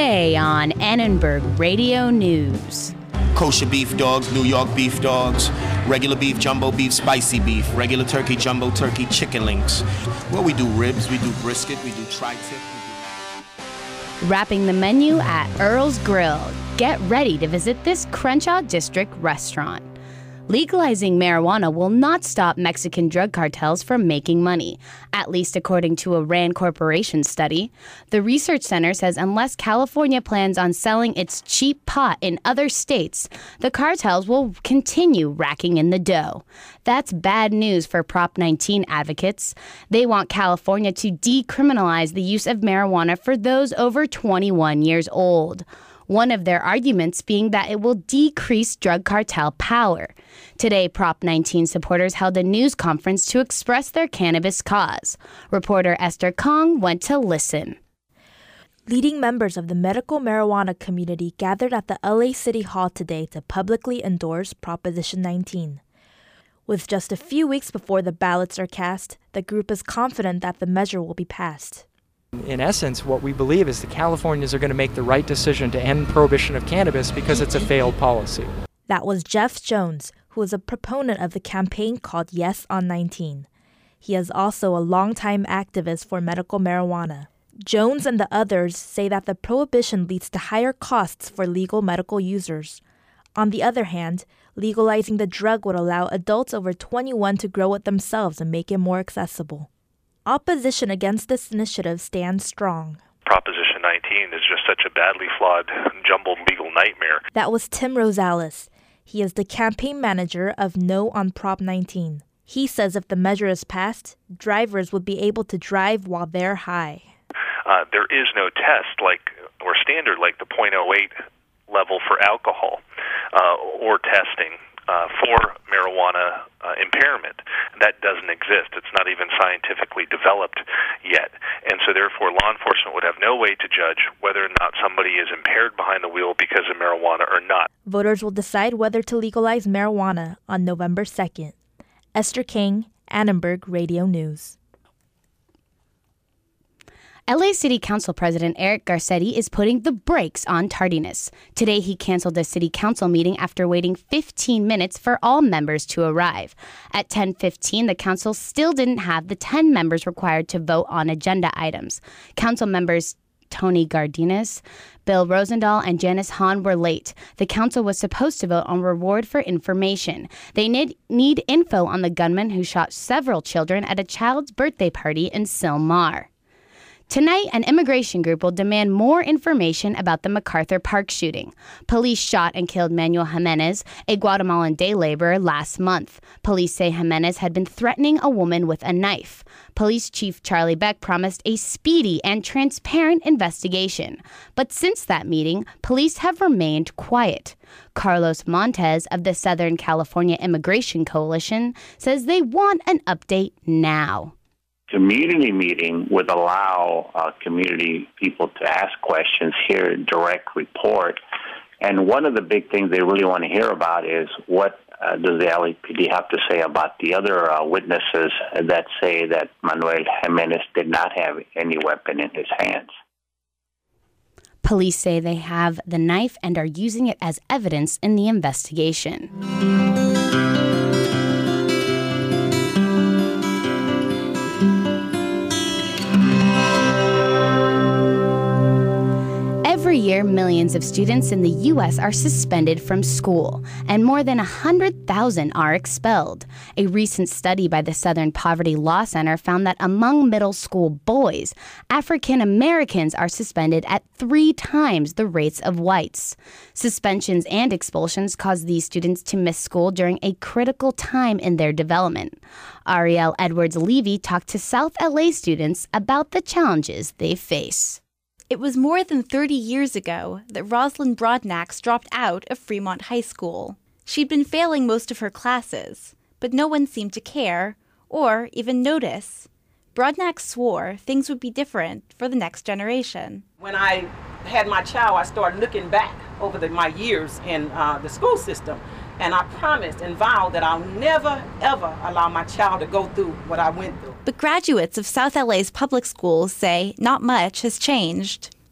Today on Annenberg Radio News. Kosher beef dogs, New York beef dogs, regular beef, jumbo beef, spicy beef, regular turkey, jumbo turkey, chicken links. Well, we do ribs, we do brisket, we do tri-tip. Wrapping the menu at Earl's Grill. Get ready to visit this Crenshaw District restaurant. Legalizing marijuana will not stop Mexican drug cartels from making money, at least according to a RAND Corporation study. The research center says unless California plans on selling its cheap pot in other states, the cartels will continue racking in the dough. That's bad news for Prop 19 advocates. They want California to decriminalize the use of marijuana for those over 21 years old. One of their arguments being that it will decrease drug cartel power. Today, Prop 19 supporters held a news conference to express their cannabis cause. Reporter Esther Kong went to listen. Leading members of the medical marijuana community gathered at the LA City Hall today to publicly endorse Proposition 19. With just a few weeks before the ballots are cast, the group is confident that the measure will be passed. In essence, what we believe is the Californians are going to make the right decision to end prohibition of cannabis because it's a failed policy. That was Jeff Jones, who is a proponent of the campaign called Yes on 19. He is also a longtime activist for medical marijuana. Jones and the others say that the prohibition leads to higher costs for legal medical users. On the other hand, legalizing the drug would allow adults over 21 to grow it themselves and make it more accessible. Opposition against this initiative stands strong. Proposition 19 is just such a badly flawed, jumbled legal nightmare. That was Tim Rosales. He is the campaign manager of No on Prop 19. He says if the measure is passed, drivers would be able to drive while they're high. There is no test or standard like the .08 level for alcohol or testing for marijuana impairment. That doesn't exist. It's not even scientifically developed yet. And so therefore law enforcement would have no way to judge whether or not somebody is impaired behind the wheel because of marijuana or not. Voters will decide whether to legalize marijuana on November 2nd. Esther King, Annenberg Radio News. LA City Council President Eric Garcetti is putting the brakes on tardiness. Today, he canceled a city council meeting after waiting 15 minutes for all members to arrive. At 10:15, the council still didn't have the 10 members required to vote on agenda items. Council members Tony Gardinas, Bill Rosendahl, and Janice Hahn were late. The council was supposed to vote on reward for information. They need info on the gunman who shot several children at a child's birthday party in Sylmar. Tonight, an immigration group will demand more information about the MacArthur Park shooting. Police shot and killed Manuel Jimenez, a Guatemalan day laborer, last month. Police say Jimenez had been threatening a woman with a knife. Police Chief Charlie Beck promised a speedy and transparent investigation. But since that meeting, police have remained quiet. Carlos Montes of the Southern California Immigration Coalition says they want an update now. Community meeting would allow community people to ask questions, hear a direct report. And one of the big things they really want to hear about is what does the LAPD have to say about the other witnesses that say that Manuel Jimenez did not have any weapon in his hands. Police say they have the knife and are using it as evidence in the investigation. Every year, millions of students in the U.S. are suspended from school, and more than 100,000 are expelled. A recent study by the Southern Poverty Law Center found that among middle school boys, African Americans are suspended at 3 times the rates of whites. Suspensions and expulsions cause these students to miss school during a critical time in their development. Ariel Edwards-Levy talked to South LA students about the challenges they face. It was more than 30 years ago that Rosalind Broadnax dropped out of Fremont High School. She'd been failing most of her classes, but no one seemed to care or even notice. Broadnax swore things would be different for the next generation. When I had my child, I started looking back over my years in the school system, and I promised and vowed that I'll never, ever allow my child to go through what I went through. But graduates of South LA's public schools say not much has changed.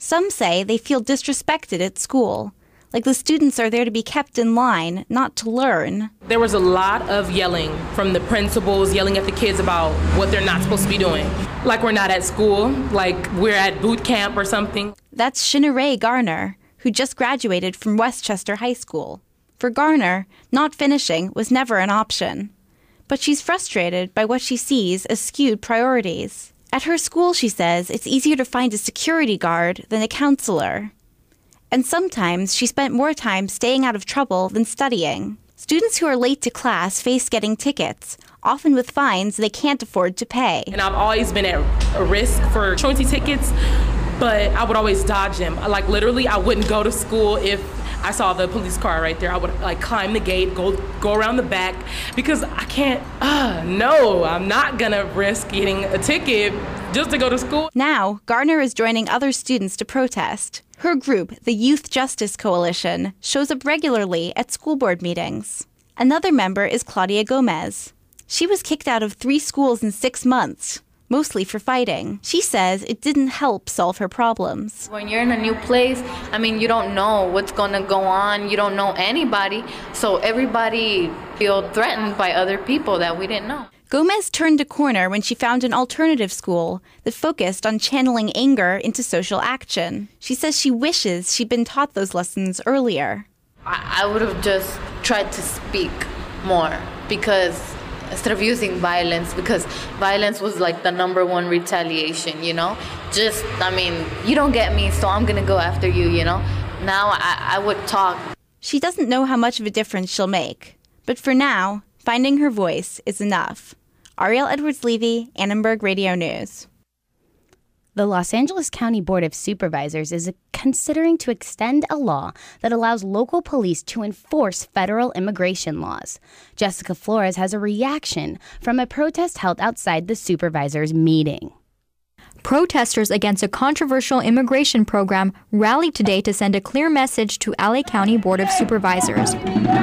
Some say they feel disrespected at school, like the students are there to be kept in line, not to learn. There was a lot of yelling from the principals, yelling at the kids about what they're not supposed to be doing. Like we're not at school, like we're at boot camp or something. That's Shinarae Garner, who just graduated from Westchester High School. For Garner, not finishing was never an option. But she's frustrated by what she sees as skewed priorities. At her school, she says, it's easier to find a security guard than a counselor. And sometimes she spent more time staying out of trouble than studying. Students who are late to class face getting tickets, often with fines they can't afford to pay. And I've always been at a risk for truancy tickets, but I would always dodge them. Like literally, I wouldn't go to school if I saw the police car right there. I would like climb the gate, go around the back, because I can't, no, I'm not gonna risk getting a ticket just to go to school. Now, Garner is joining other students to protest. Her group, the Youth Justice Coalition, shows up regularly at school board meetings. Another member is Claudia Gomez. She was kicked out of 3 schools in 6 months, mostly for fighting. She says it didn't help solve her problems. When you're in a new place, you don't know what's going to go on. You don't know anybody. So everybody feels threatened by other people that we didn't know. Gomez turned a corner when she found an alternative school that focused on channeling anger into social action. She says she wishes she'd been taught those lessons earlier. I would have just tried to speak more, because instead of using violence, because violence was like the #1 retaliation, you don't get me, so I'm gonna go after you, Now I would talk. She doesn't know how much of a difference she'll make, but for now, finding her voice is enough. Ariel Edwards-Levy, Annenberg Radio News. The Los Angeles County Board of Supervisors is considering to extend a law that allows local police to enforce federal immigration laws. Jessica Flores has a reaction from a protest held outside the supervisors' meeting. Protesters against a controversial immigration program rallied today to send a clear message to LA County Board of Supervisors.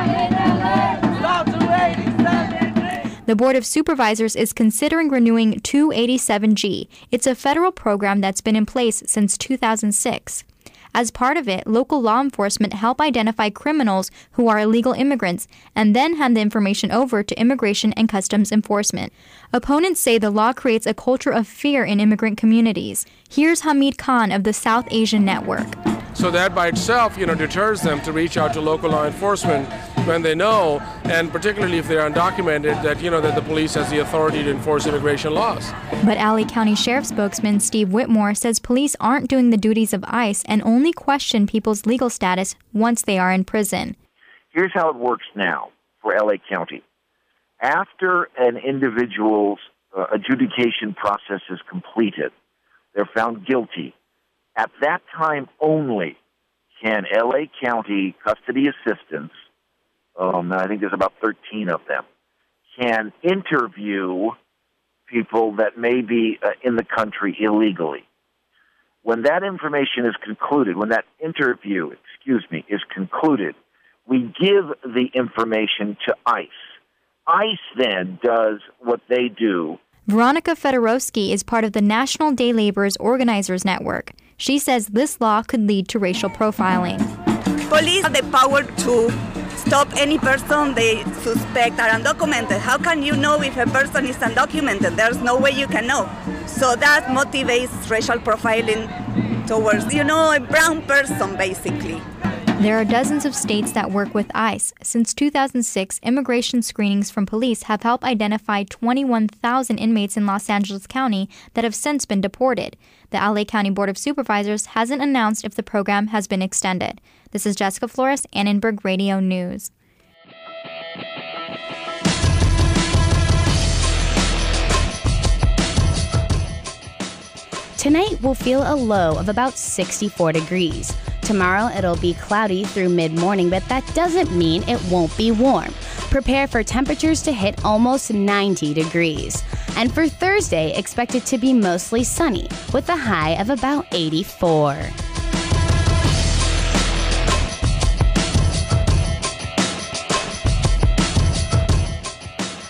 The Board of Supervisors is considering renewing 287G. It's a federal program that's been in place since 2006. As part of it, local law enforcement help identify criminals who are illegal immigrants and then hand the information over to Immigration and Customs Enforcement. Opponents say the law creates a culture of fear in immigrant communities. Here's Hamid Khan of the South Asian Network. So that by itself, deters them to reach out to local law enforcement when they know, and particularly if they're undocumented, that that the police has the authority to enforce immigration laws. But LA County Sheriff spokesman Steve Whitmore says police aren't doing the duties of ICE and only question people's legal status once they are in prison. Here's how it works now for LA County. After an individual's adjudication process is completed, they're found guilty. At that time only can LA County custody assistants, I think there's about 13 of them, can interview people that may be in the country illegally. When that information is concluded, when that interview, is concluded, we give the information to ICE. ICE then does what they do. Veronica Fedorowski is part of the National Day Laborers Organizers Network. She says this law could lead to racial profiling. Police have the power to stop any person they suspect are undocumented. How can you know if a person is undocumented? There's no way you can know. So that motivates racial profiling towards, a brown person, basically. There are dozens of states that work with ICE. Since 2006, immigration screenings from police have helped identify 21,000 inmates in Los Angeles County that have since been deported. The LA County Board of Supervisors hasn't announced if the program has been extended. This is Jessica Flores, Annenberg Radio News. Tonight, we'll feel a low of about 64 degrees. Tomorrow, it'll be cloudy through mid-morning, but that doesn't mean it won't be warm. Prepare for temperatures to hit almost 90 degrees. And for Thursday, expect it to be mostly sunny, with a high of about 84.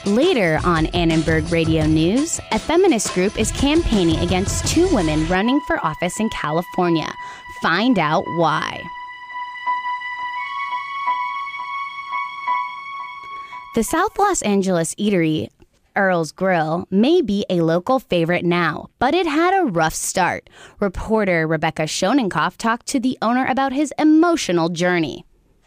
Later on Annenberg Radio News, a feminist group is campaigning against two women running for office in California. Find out why. The South Los Angeles eatery Earl's Grill may be a local favorite now, but it had a rough start. Reporter Rebecca Schonenkoff talked to the owner about his emotional journey.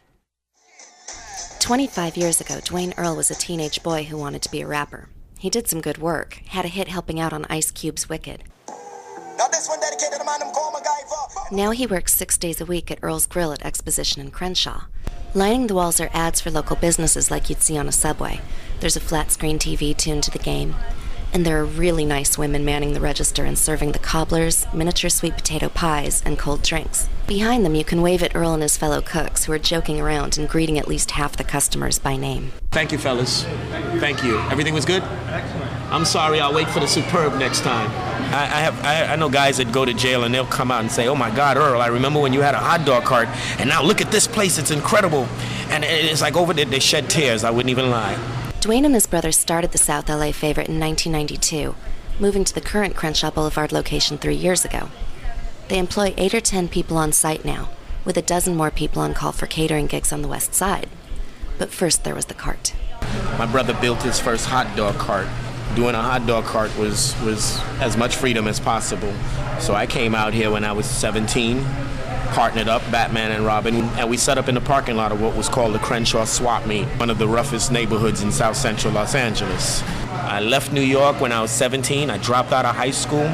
25 years ago, Dwayne Earl was a teenage boy who wanted to be a rapper. He did some good work, had a hit helping out on Ice Cube's Wicked. Now this one dedicated to man them call MacGyver. Now he works 6 days a week at Earl's Grill at Exposition in Crenshaw. Lining the walls are ads for local businesses like you'd see on a subway. There's a flat-screen TV tuned to the game. And there are really nice women manning the register and serving the cobblers, miniature sweet potato pies, and cold drinks. Behind them, you can wave at Earl and his fellow cooks, who are joking around and greeting at least half the customers by name. Thank you, fellas. Thank you. Everything was good? I'm sorry, I'll wait for the Superb next time. I know guys that go to jail and they'll come out and say, oh my God, Earl, I remember when you had a hot dog cart, and now look at this place, it's incredible. And it's like over there, they shed tears, I wouldn't even lie. Dwayne and his brother started the South LA favorite in 1992, moving to the current Crenshaw Boulevard location 3 years ago. They employ 8 or 10 people on site now, with a dozen more people on call for catering gigs on the west side. But first there was the cart. My brother built his first hot dog cart. Doing a hot dog cart was as much freedom as possible. So I came out here when I was 17, partnered up, Batman and Robin, and we set up in the parking lot of what was called the Crenshaw Swap Meet, one of the roughest neighborhoods in South Central Los Angeles. I left New York when I was 17. I dropped out of high school.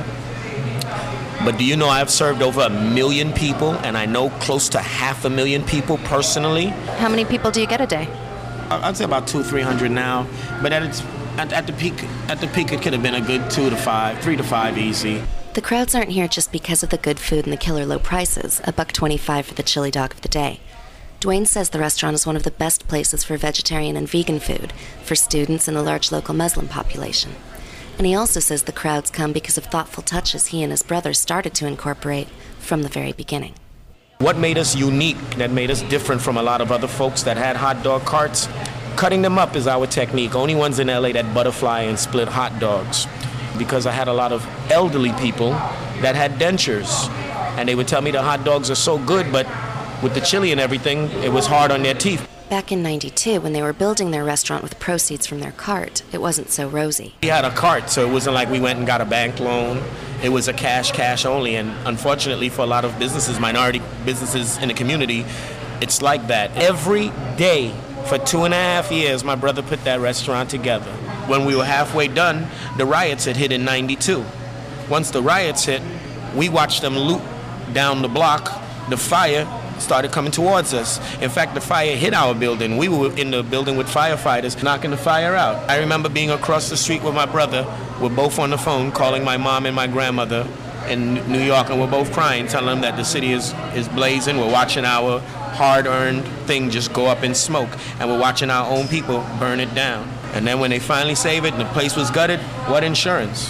But do you know I've served over 1 million people, and I know close to 500,000 people personally? How many people do you get a day? I'd say about 200-300 now, but at the peak, it could have been a good 3 to 5 easy. The crowds aren't here just because of the good food and the killer low prices, $1.25 for the chili dog of the day. Dwayne says the restaurant is one of the best places for vegetarian and vegan food for students and the large local Muslim population. And he also says the crowds come because of thoughtful touches he and his brother started to incorporate from the very beginning. What made us unique, that made us different from a lot of other folks that had hot dog carts? Cutting them up is our technique. Only ones in LA that butterfly and split hot dogs. Because I had a lot of elderly people that had dentures. And they would tell me the hot dogs are so good, but with the chili and everything, it was hard on their teeth. Back in '92, when they were building their restaurant with proceeds from their cart, it wasn't so rosy. We had a cart, so it wasn't like we went and got a bank loan. It was a cash only. And unfortunately for a lot of businesses, minority businesses in the community, it's like that. Every day for 2.5 years, my brother put that restaurant together. When we were halfway done, the riots had hit in '92. Once the riots hit, we watched them loot down the block. The fire started coming towards us. In fact, the fire hit our building. We were in the building with firefighters knocking the fire out. I remember being across the street with my brother. We're both on the phone calling my mom and my grandmother in New York, and we're both crying, telling them that the city is blazing. We're watching our hard-earned thing just go up in smoke, and we're watching our own people burn it down. And then when they finally save it and the place was gutted, what insurance?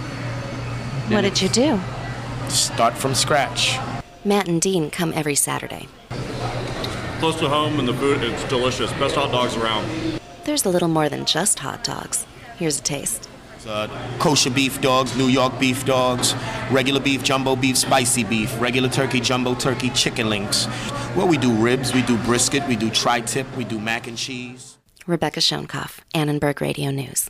What did you do? Start from scratch. Matt and Dean come every Saturday. Close to home, and the food, it's delicious. Best hot dogs around. There's a little more than just hot dogs. Here's a taste. Kosher beef dogs, New York beef dogs, regular beef, jumbo beef, spicy beef, regular turkey, jumbo turkey, chicken links. Well, we do ribs, we do brisket, we do tri-tip, we do mac and cheese. Rebecca Schonenkoff, Annenberg Radio News.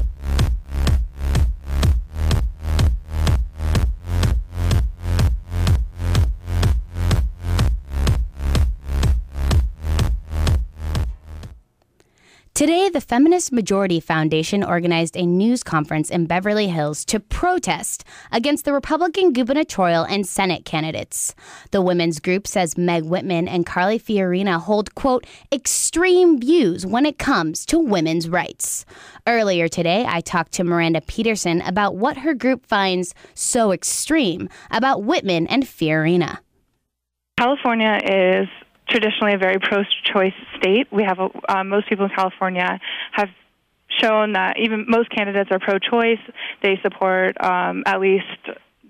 Today, the Feminist Majority Foundation organized a news conference in Beverly Hills to protest against the Republican gubernatorial and Senate candidates. The women's group says Meg Whitman and Carly Fiorina hold, quote, extreme views when it comes to women's rights. Earlier today, I talked to Miranda Peterson about what her group finds so extreme about Whitman and Fiorina. California is traditionally a very pro-choice state. We have most people in California have shown that even most candidates are pro-choice. They support at least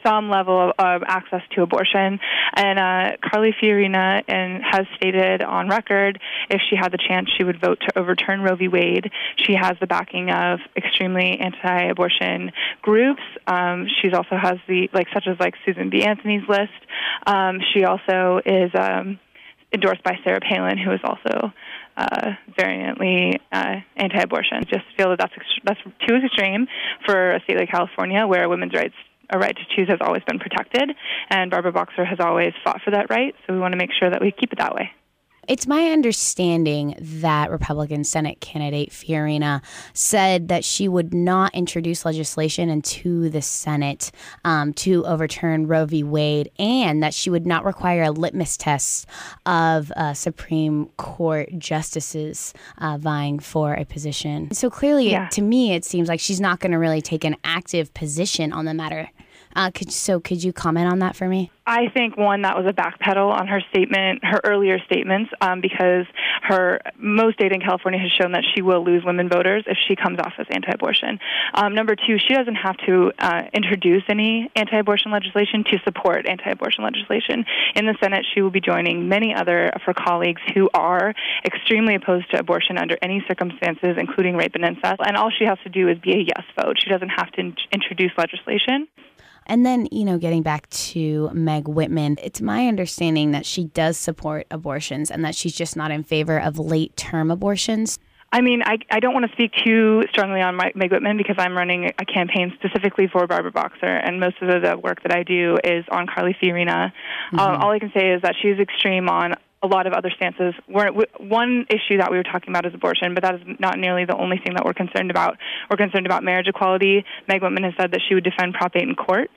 some level of access to abortion. And Carly Fiorina has stated on record, if she had the chance, she would vote to overturn Roe v. Wade. She has the backing of extremely anti-abortion groups. She also has such as Susan B. Anthony's list. She also is endorsed by Sarah Palin, who is also variantly anti-abortion. Just feel that that's too extreme for a state like California, where a women's right to choose has always been protected, and Barbara Boxer has always fought for that right, so we want to make sure that we keep it that way. It's my understanding that Republican Senate candidate Fiorina said that she would not introduce legislation into the Senate to overturn Roe v. Wade, and that she would not require a litmus test of Supreme Court justices vying for a position. So clearly, to me, it seems like she's not going to really take an active position on the matter. Could you comment on that for me? I think, one, that was a backpedal on her earlier statements, because most data in California has shown that she will lose women voters if she comes off as anti-abortion. Number two, she doesn't have to introduce any anti-abortion legislation to support anti-abortion legislation. In the Senate, she will be joining many other of her colleagues who are extremely opposed to abortion under any circumstances, including rape and incest. And all she has to do is be a yes vote. She doesn't have to introduce legislation. And then, getting back to Meg Whitman, it's my understanding that she does support abortions and that she's just not in favor of late-term abortions. I mean, I don't want to speak too strongly on Meg Whitman because I'm running a campaign specifically for Barbara Boxer, and most of the work that I do is on Carly Fiorina. Mm-hmm. All I can say is that she's extreme on a lot of other stances. One issue that we were talking about is abortion, but that is not nearly the only thing that we're concerned about. We're concerned about marriage equality. Meg Whitman has said that she would defend Prop 8 in court.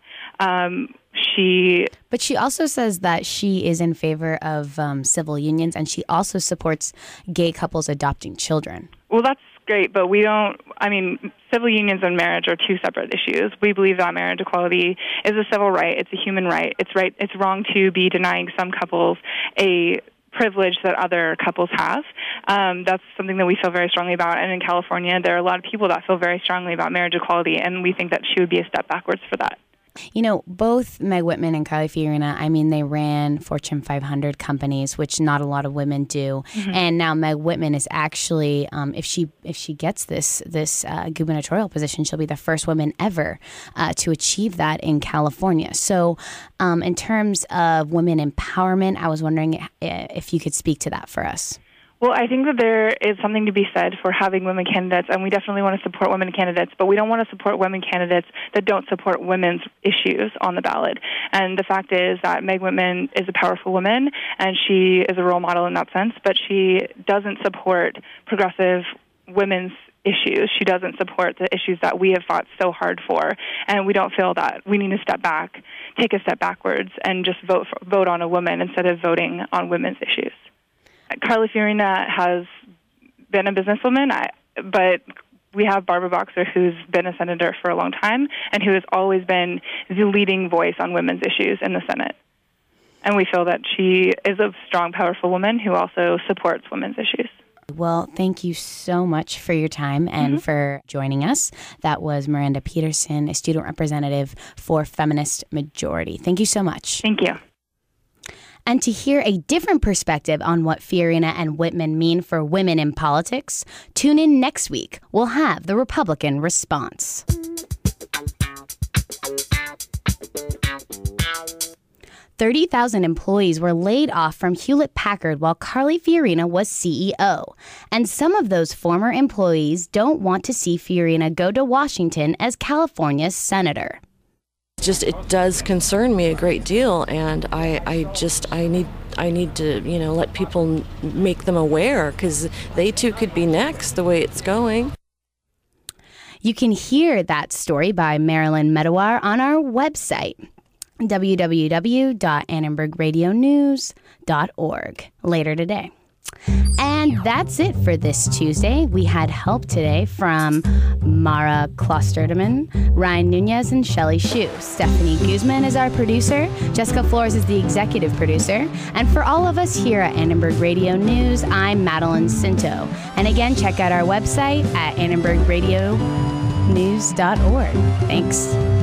But she also says that she is in favor of civil unions, and she also supports gay couples adopting children. Well, that's great, but civil unions and marriage are two separate issues. We believe that marriage equality is a civil right. It's a human right. It's wrong to be denying some couples a privilege that other couples have. That's something that we feel very strongly about. And in California, there are a lot of people that feel very strongly about marriage equality, and we think that she would be a step backwards for that. Both Meg Whitman and Carly Fiorina, they ran Fortune 500 companies, which not a lot of women do. Mm-hmm. And now Meg Whitman is actually, if she gets this gubernatorial position, she'll be the first woman ever to achieve that in California. So in terms of women empowerment, I was wondering if you could speak to that for us. Well, I think that there is something to be said for having women candidates, and we definitely want to support women candidates, but we don't want to support women candidates that don't support women's issues on the ballot. And the fact is that Meg Whitman is a powerful woman, and she is a role model in that sense, but she doesn't support progressive women's issues. She doesn't support the issues that we have fought so hard for, and we don't feel that we need to step back, take a step backwards, and just vote on a woman instead of voting on women's issues. Carly Fiorina has been a businesswoman, but we have Barbara Boxer, who's been a senator for a long time and who has always been the leading voice on women's issues in the Senate. And we feel that she is a strong, powerful woman who also supports women's issues. Well, thank you so much for your time and for joining us. That was Miranda Peterson, a student representative for Feminist Majority. Thank you so much. Thank you. And to hear a different perspective on what Fiorina and Whitman mean for women in politics, tune in next week. We'll have the Republican response. 30,000 employees were laid off from Hewlett-Packard while Carly Fiorina was CEO. And some of those former employees don't want to see Fiorina go to Washington as California's senator. It does concern me a great deal, and I need to, let people make them aware, because they too could be next the way it's going. You can hear that story by Marilyn Medawar on our website, www.annenbergradionews.org, later today. And that's it for this Tuesday. We had help today from Mara Klosterman, Ryan Nunez, and Shelley Shue. Stephanie Guzman is our producer. Jessica Flores is the executive producer. And for all of us here at Annenberg Radio News, I'm Madeline Cinto. And again, check out our website at annenbergradionews.org. Thanks.